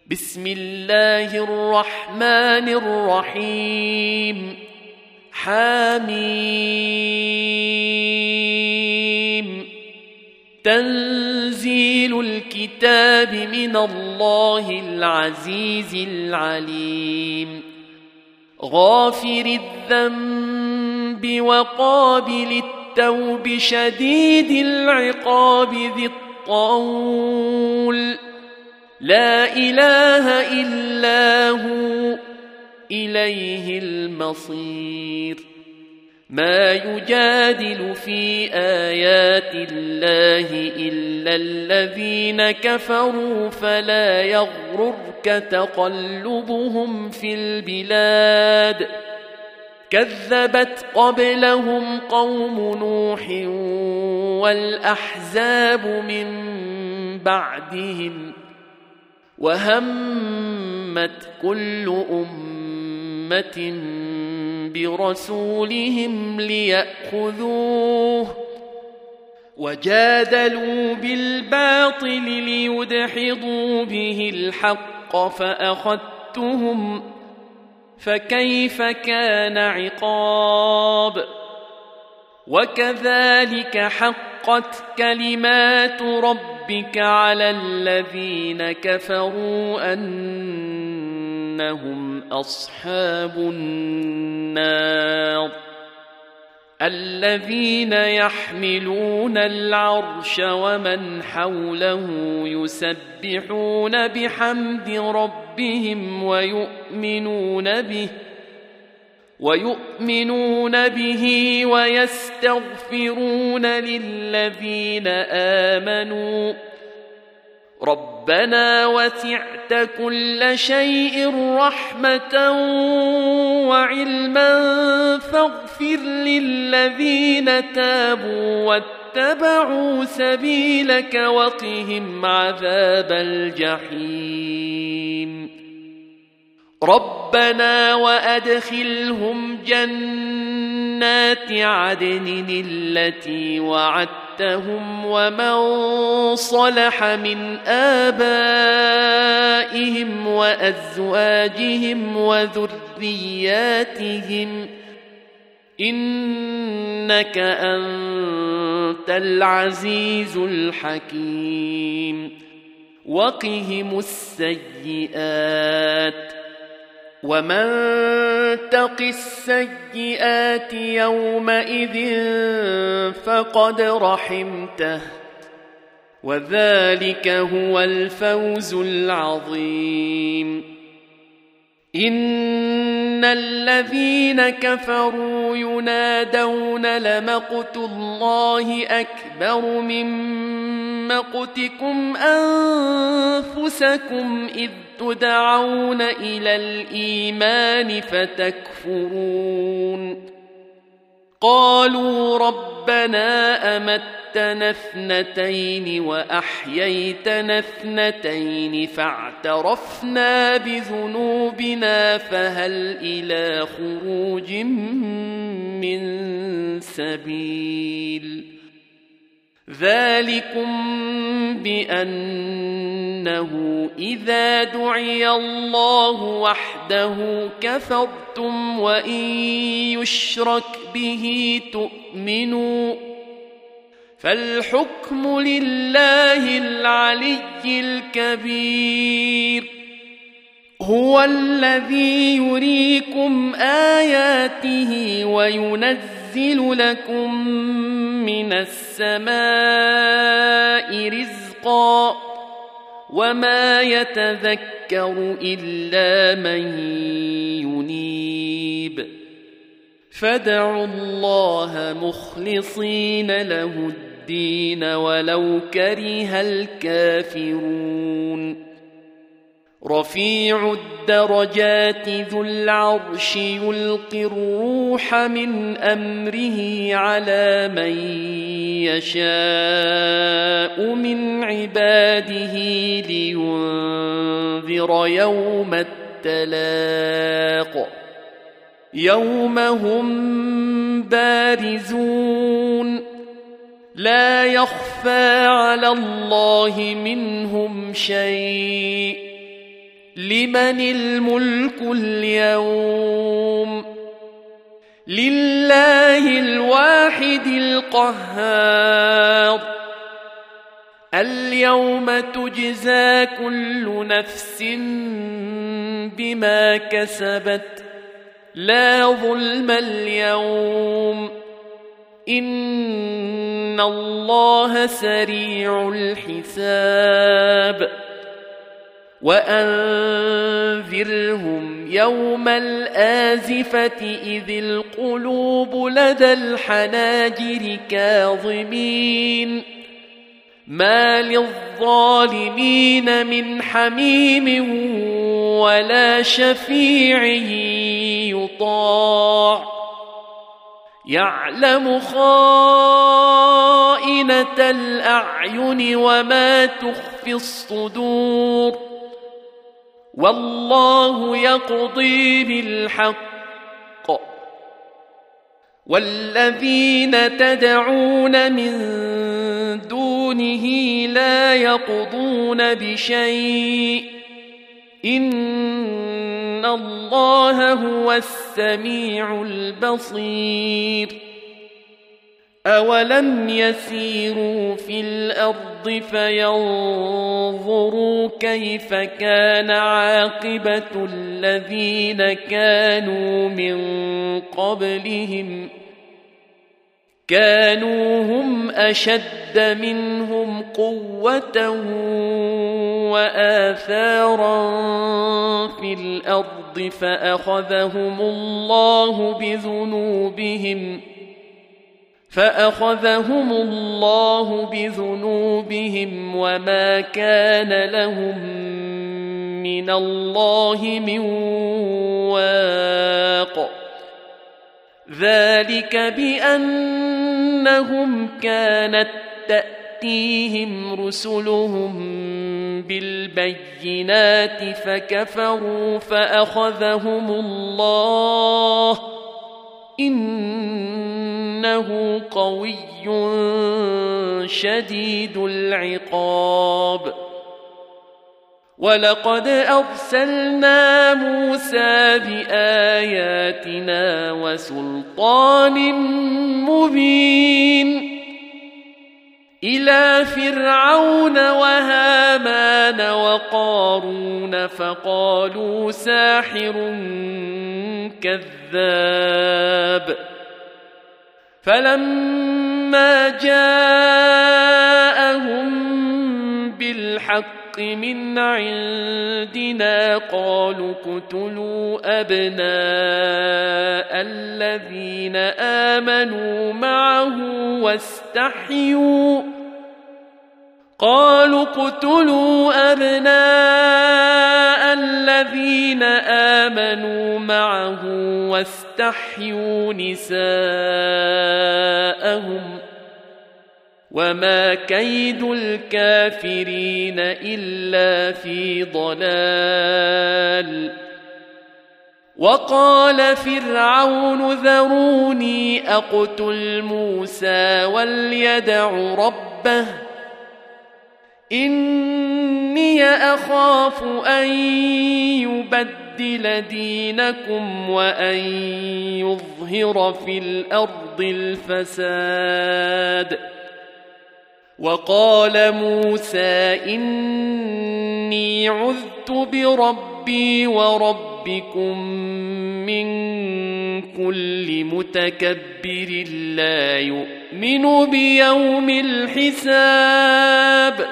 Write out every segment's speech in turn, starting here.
بسم الله الرحمن الرحيم حميم تنزيل الكتاب من الله العزيز العليم غافر الذنب وقابل التوب شديد العقاب ذي الطول لا إله إلا هو إليه المصير ما يجادل في آيات الله إلا الذين كفروا فلا يغررك تقلبهم في البلاد كذبت قبلهم قوم نوح والأحزاب من بعدهم وهمت كل أمة برسولهم ليأخذوه وجادلوا بالباطل ليدحضوا به الحق فأخذتهم فكيف كان عقاب وكذلك حقت كلمات ربك على الذين كفروا أنهم أصحاب النار الذين يحملون العرش ومن حوله يسبحون بحمد ربهم ويؤمنون به ويستغفرون للذين آمنوا ربنا وسعت كل شيء رحمة وعلما فاغفر للذين تابوا واتبعوا سبيلك وقهم عذاب الجحيم ربنا وأدخلهم جنات عدن التي وعدتهم ومن صلح من آبائهم وأزواجهم وذرياتهم إنك أنت العزيز الحكيم وقهم السيئات ومن تق السيئات يومئذ فقد رحمته وذلك هو الفوز العظيم إن الذين كفروا ينادون لمقت الله أكبر من مقتكم أنفسكم إذ تدعون إلى الإيمان فتكفرون قالوا ربنا أمتنا اثنتين وأحييتنا اثنتين فاعترفنا بذنوبنا فهل إلى خروج من سبيل ذلكم بأنه إذا دعي الله وحده كفرتم وإن يشرك به تؤمنوا فالحكم لله العلي الكبير هو الذي يريكم آياته وينزل لكم من السماء رزقا وما يتذكر إلا من ينيب فادعوا الله مخلصين له الدين ولو كره الكافرون رفيع الدرجات ذو العرش يلقي الروح من أمره على من يشاء من عباده لينذر يوم التلاق يوم هم بارزون لا يخفى على الله منهم شيء لمن الملك اليوم لله الواحد القهار اليوم تجزى كل نفس بما كسبت لا ظلم اليوم إن الله سريع الحساب وأنذرهم يوم الآزفة إذ القلوب لدى الحناجر كاظمين ما للظالمين من حميم ولا شفيع يطاع يعلم خائنة الأعين وما تخفي الصدور والله يقضي بالحق والذين تدعون من دونه لا يقضون بشيء إن الله هو السميع البصير أولم يسيروا في الأرض فينظروا كيف كان عاقبة الذين كانوا من قبلهم كانوا هم أشد منهم قوة وآثارا في الأرض فأخذهم الله بذنوبهم وما كان لهم من الله من واق ذلك بأنهم كانت تأتيهم رسلهم بالبينات فكفروا فأخذهم الله إنه قوي شديد العقاب ولقد أرسلنا موسى بآياتنا وسلطان مبين إلى فرعون وهامان وقارون فقالوا ساحر كذاب فلما جاءهم بالحق من عندنا قالوا اقتلوا أبناء الذين آمنوا معه واستحيوا نساءهم وما كيد الكافرين إلا في ضلال وقال فرعون ذروني أقتل موسى وليدع ربه إني أخاف أن يبدل دينكم وأن يظهر في الأرض الفساد وقال موسى إني عذت بربي وربكم من كل متكبر لا يؤمن بيوم الحساب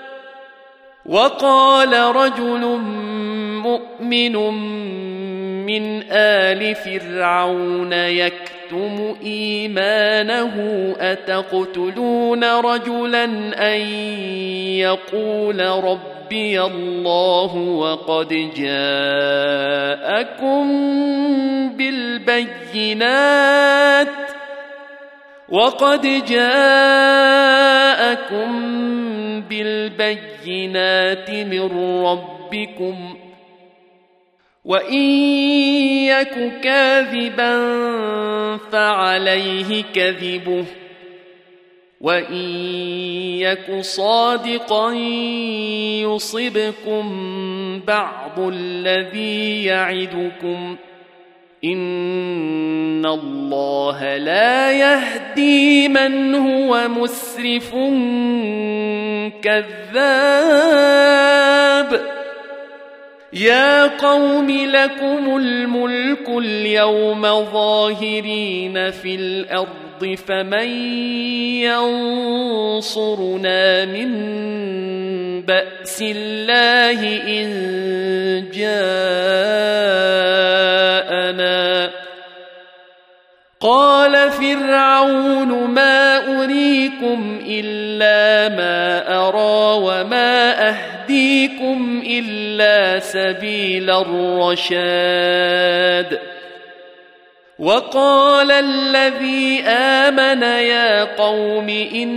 وقال رجل مؤمن من آل فرعون يكتم إيمانه أتقتلون رجلا أن يقول ربي الله وقد جاءكم بالبينات من ربكم وإن يك كاذبا فعليه كذبه وإن يك صادقا يصبكم بعض الذي يعدكم إن الله لا يهدي من هو مسرف كذاب يا قوم لكم الملك اليوم ظاهرين في الأرض فمن ينصرنا من بأس الله إن جاءنا قال فرعون ما أريكم إلا ما أرى وما أهديكم إلا سبيل الرشاد وقال الذي آمن يا قوم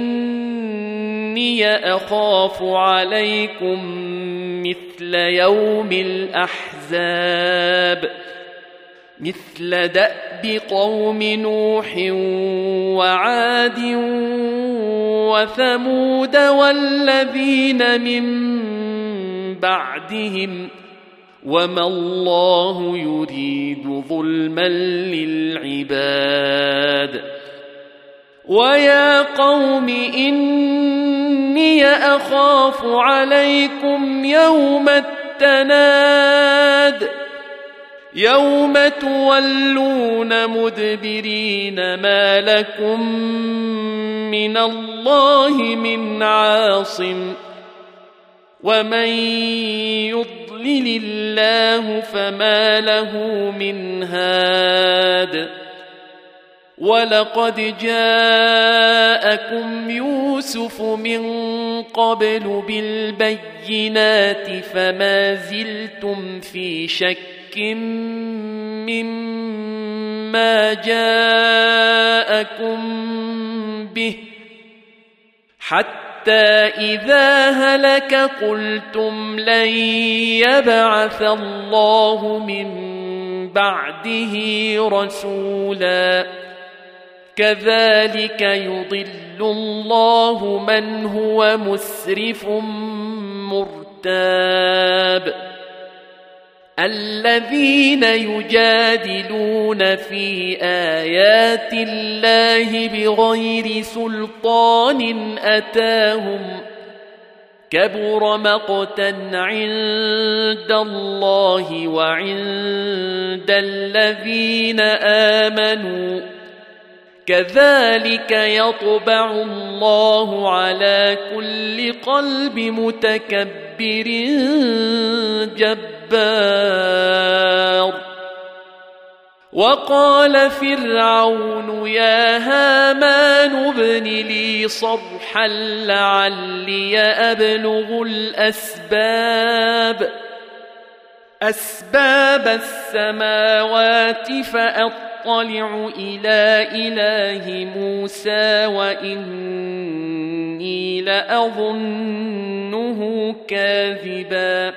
إني أخاف عليكم مثل يوم الأحزاب مثل دأب قوم نوح وعاد وثمود والذين من بعدهم وما الله يريد ظلما للعباد ويا قوم إني أخاف عليكم يوم التناد يوم تولون مدبرين ما لكم من الله من عاصم ومن يضلل الله فما له من هاد ولقد جاءكم يوسف من قبل بالبينات فما زلتم في شك مما جاءكم به حتى إذا هلك قلتم لن يبعث الله من بعده رسولا كذلك يضل الله من هو مسرف مرتاب الذين يجادلون في آيات الله بغير سلطان أتاهم كبر مقتا عند الله وعند الذين آمنوا كذلك يطبع الله على كل قلب متكبر جبار وقال فرعون يا هامان ابن لي صرحا لعلي أبلغ أسباب السماوات فأطلع إلى إله موسى وإني لأظنه كاذبا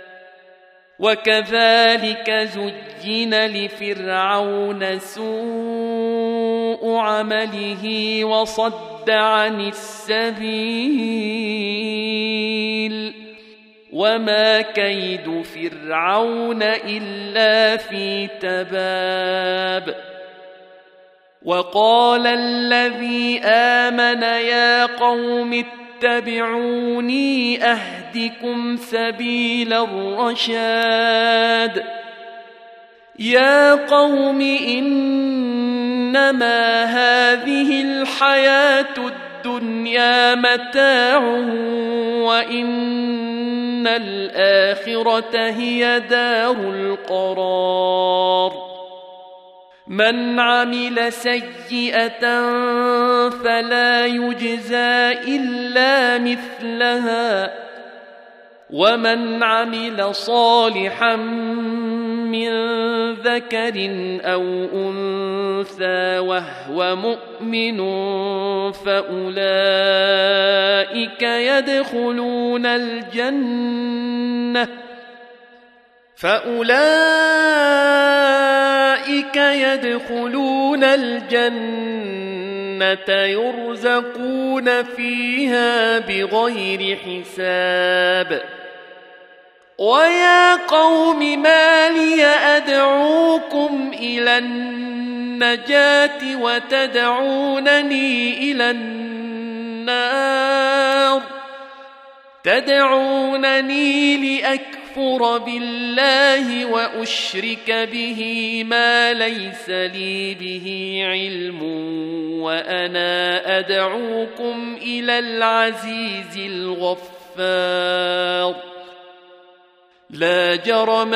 وكذلك زين لفرعون سوء عمله وصد عن السبيل وما كيد فرعون إلا في تباب وقال الذي آمن يا قوم اتبعوني أهدكم سبيل الرشاد يا قوم إنما هذه الحياة الدنيا متاع وإن الآخرة هي دار القرار من عمل سيئة فلا يجزى إلا مثلها ومن عمل صالحا من ذكر أو أنثى وهو مؤمن فأولئك يدخلون الجنة يرزقون فيها بغير حساب ويا قوم ما لي أدعوكم إلى النجاة وتدعونني إلى النار تدعونني لأكفر بالله وأشرك به ما ليس لي به علم وأنا أدعوكم إلى العزيز الغفار لا جرم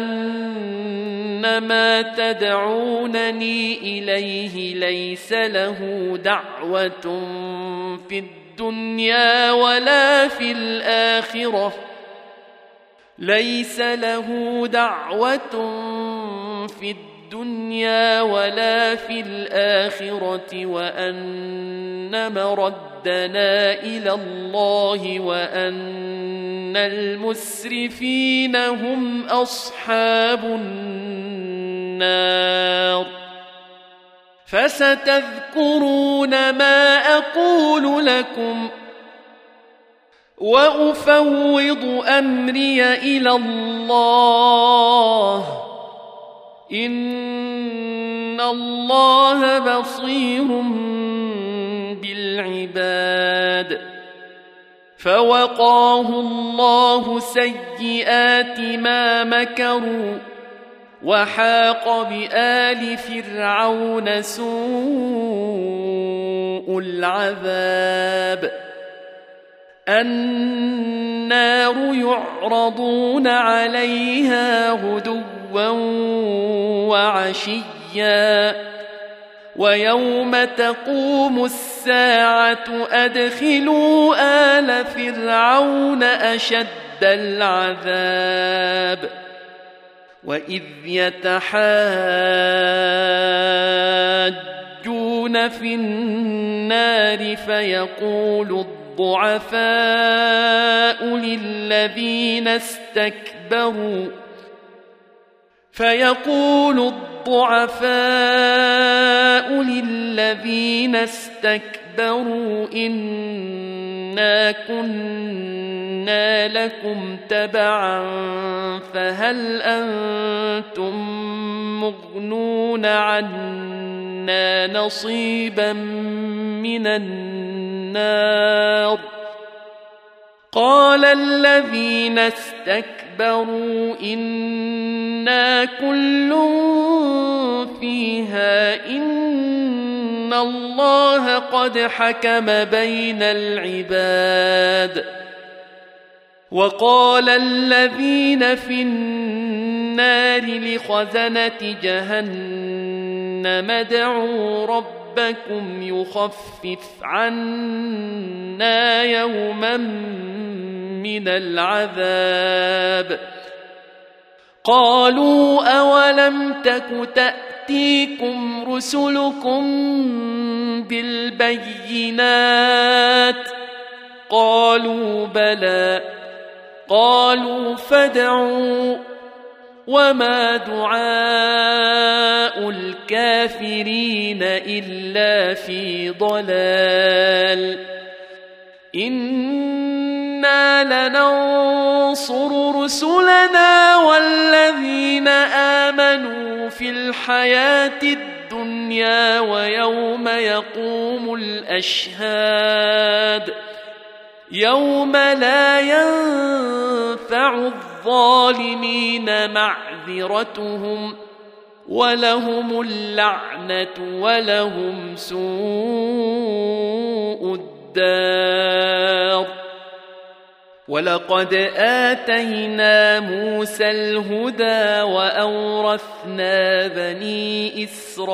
أن ما تدعونني إليه ليس له دعوة في الدنيا ولا في الآخرة ليس له دعوة في الدنيا ولا في الآخرة وأن مردنا إلى الله وأن المسرفين هم أصحاب النار فستذكرون ما أقول لكم وأفوض أمري إلى الله إن الله بصير بالعباد فوقاه الله سيئات ما مكروا وحاق بآل فرعون سوء العذاب النار يعرضون عليها غدوا وعشيا ويوم تقوم الساعة أدخلوا آل فرعون أشد العذاب وإذ يتحاجون في النار فيقول الضعفاء للذين استكبروا إنا كنا لكم تبعا فهل أنتم مغنون عنا نصيبا من النار قال الذين استكبروا إنا كل فيها إن الله قد حكم بين العباد وقال الذين في النار لخزنة جهنم ادعوا ربكم يخفف عنا يوما من العذاب قالوا أولم تك تأتيكم رسلكم بالبينات قالوا بلى قالوا فادعوا وما دعاء الكافرين إلا في ضلال إنا لننصر رسلنا والذين آمنوا في الحياة الدنيا ويوم يقوم الأشهاد يوم لا ينفع الظالمين معذرتهم ولهم اللعنة ولهم سوء الدار ولقد آتينا موسى الهدى وأورثنا بني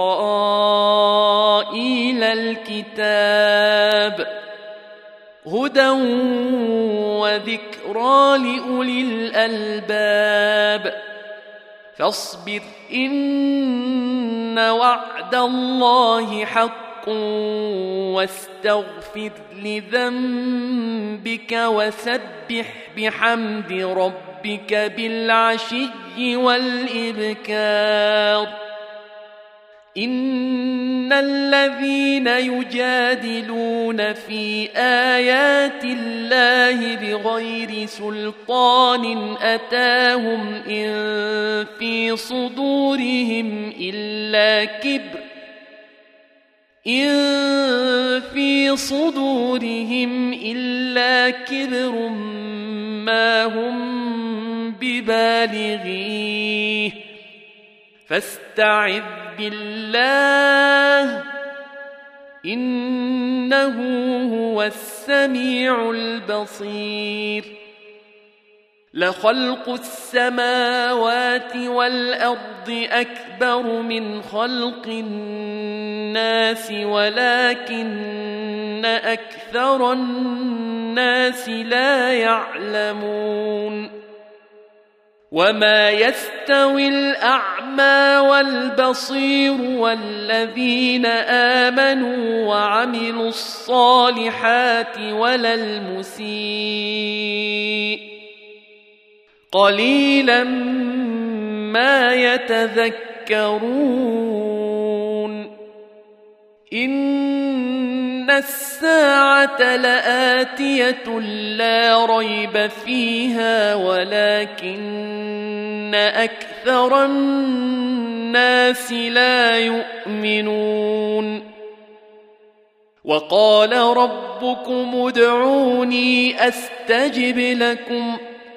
إسرائيل الكتاب هدى وذكرى لأولي الألباب فاصبر إن وعد الله حق واستغفر لذنبك وسبح بحمد ربك بالعشي والإبكار إن الذين يجادلون في آيات الله بغير سلطان أتاهم إن في صدورهم إلا كبر ما هم ببالغيه فاستعذ بالله إنه هو السميع البصير لخلق السماوات والأرض أكبر من خلق الناس ولكن أكثر الناس لا يعلمون وما يستوي الأعمى والبصير والذين آمنوا وعملوا الصالحات ولا المسيء قليلا ما يتذكرون إن الساعة لآتية لا ريب فيها ولكن أكثر الناس لا يؤمنون وقال ربكم ادعوني أستجب لكم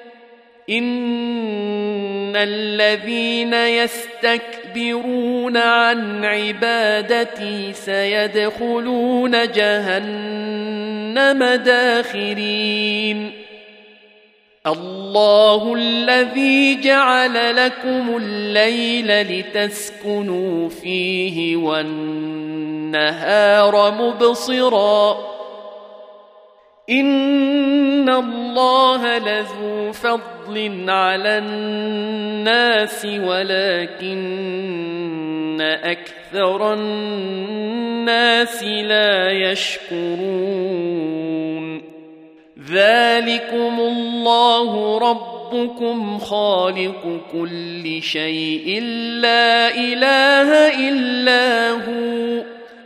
إن الذين يستكبرون عن عبادتي سيدخلون جهنم داخرين الله الذي جعل لكم الليل لتسكنوا فيه والنهار مبصرا إن الله لذو فضل على الناس ولكن أكثر الناس لا يشكرون ذلكم الله ربكم خالق كل شيء لا إله إلا هو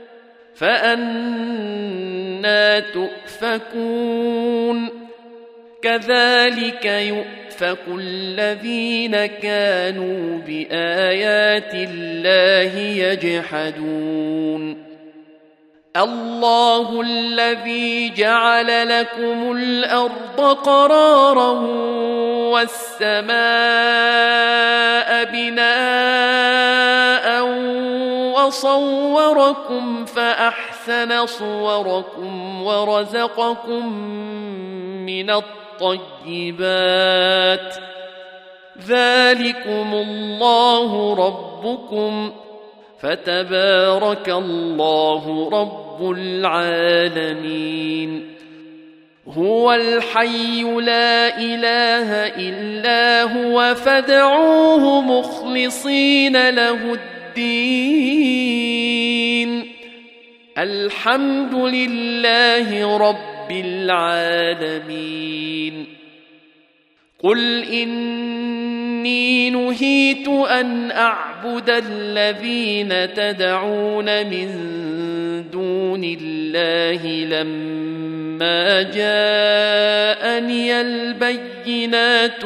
فأنى تؤفكون كذلك يؤفك الذين كانوا بآيات الله يجحدون الله الذي جعل لكم الأرض قرارا والسماء بناء وصوركم فأحسن صوركم ورزقكم من الطيبات ذلكم الله ربكم فتبارك الله رب العالمين هو الحي لا إله إلا هو فادعوه مخلصين له الدين الحمد لله رب العالمين قل إني نهيت أن أعبد الذين تدعون من دون الله لما جاءني البينات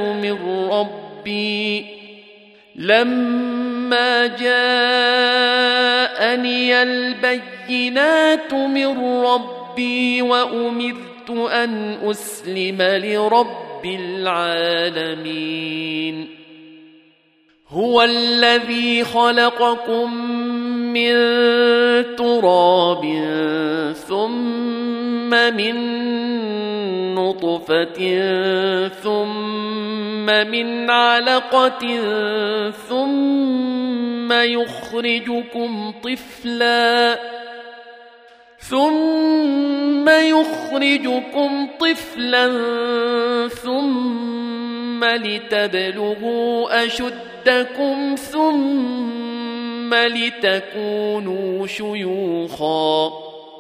من ربي وأمرت أن أسلم لرب العالمين هو الذي خلقكم من تراب ثم من نطفة ثم من علقة ثم يخرجكم طفلا ثم لتبلغوا أشدكم ثم لتكونوا شيوخا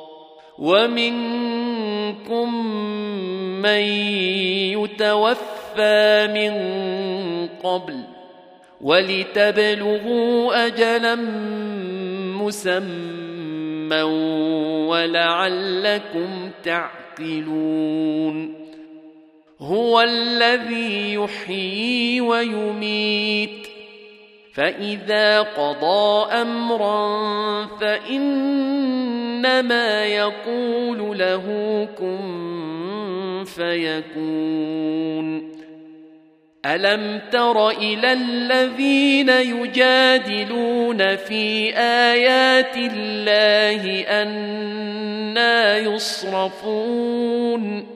ومنكم من يتوفى من قبل ولتبلغوا أجلا مسمى ولعلكم تعقلون هو الذي يحيي ويميت فإذا قضى أمرا فإنما يقول له كن فيكون ألم تر إلى الذين يجادلون في آيات الله أنى يصرفون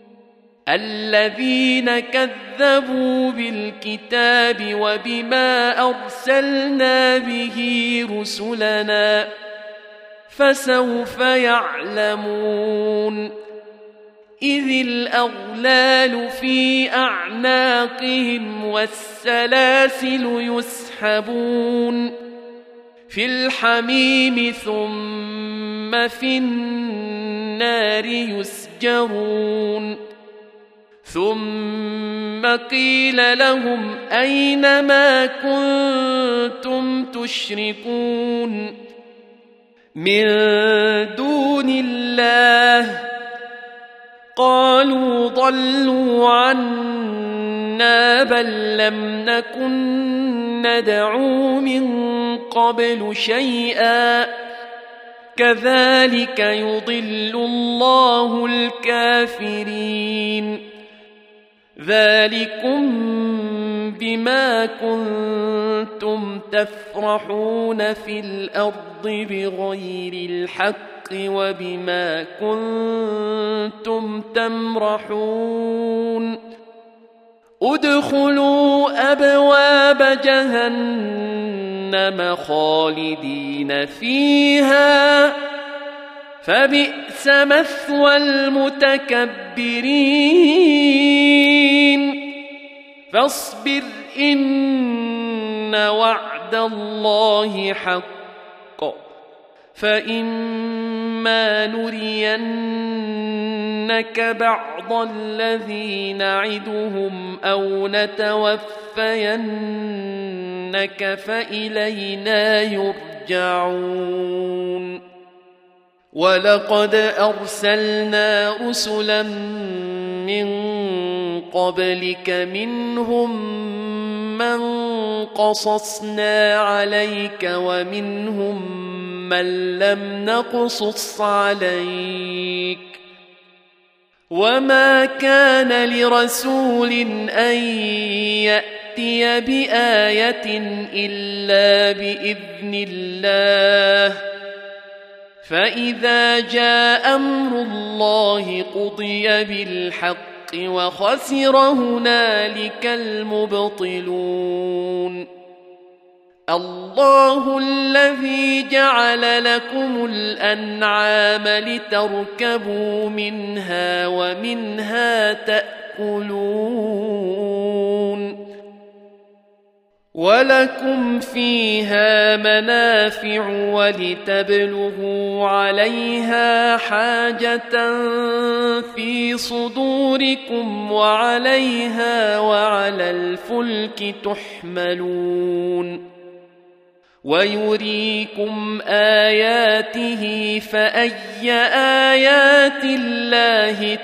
الذين كذبوا بالكتاب وبما أرسلنا به رسلنا فسوف يعلمون إذ الأغلال في أعناقهم والسلاسل يسحبون في الحميم ثم في النار يسجرون ثم قيل لهم أين ما كنتم تشركون من دون الله قالوا ضلوا عنا بل لم نكن ندعو من قبل شيئا كذلك يضل الله الكافرين ذلكم بما كنتم تفرحون في الأرض بغير الحق وبما كنتم تمرحون ادخلوا أبواب جهنم خالدين فيها فبئس مثوى المتكبرين فاصبر إن وعد الله حق فإما نرينك بعض الذي نعدهم أو نتوفينك فإلينا يرجعون ولقد أرسلنا رسلا من قبلك منهم من قصصنا عليك ومنهم من لم نقصص عليك وما كان لرسول أن يأتي بآية إلا بإذن الله فإذا جاء أمر الله قضي بالحق وخسر هنالك المبطلون الله الذي جعل لكم الأنعام لتركبوا منها ومنها تأكلون ولكم فيها منافع ولتبلغوا عليها حاجة في صدوركم وعليها وعلى الفلك تحملون ويريكم آياته فأي آيات الله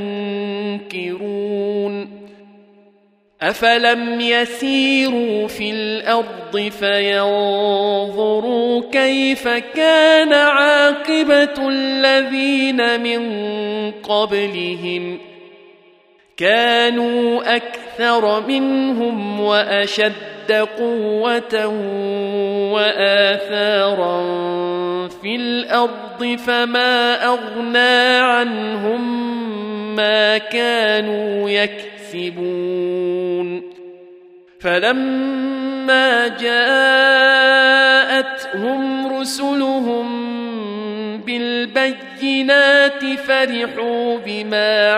تنكرون أفلم يسيروا في الأرض فينظروا كيف كان عاقبة الذين من قبلهم كانوا أكثر منهم وأشد قوة وآثارا في الأرض فما أغنى عنهم ما كانوا يكسبون فلما جاءتهم رسلهم بالبينات فرحوا بما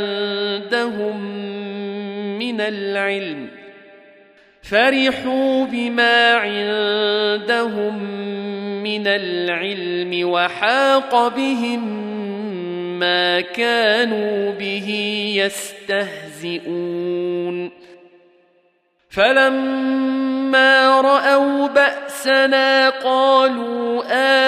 عندهم من العلم وحاق بهم ما كانوا به يستهزئون فلما فلما رأوا بأسنا قالوا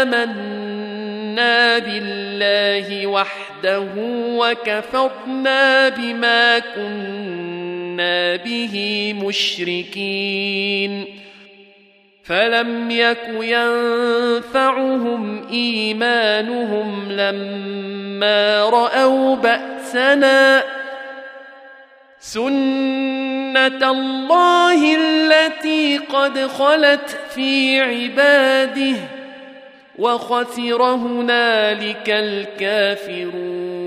آمنا بالله وحده وكفرنا بما كنا به مشركين فلم يك ينفعهم إيمانهم لما رأوا بأسنا سنة الله التي قد خلت في عباده وخسر هنالك الكافرون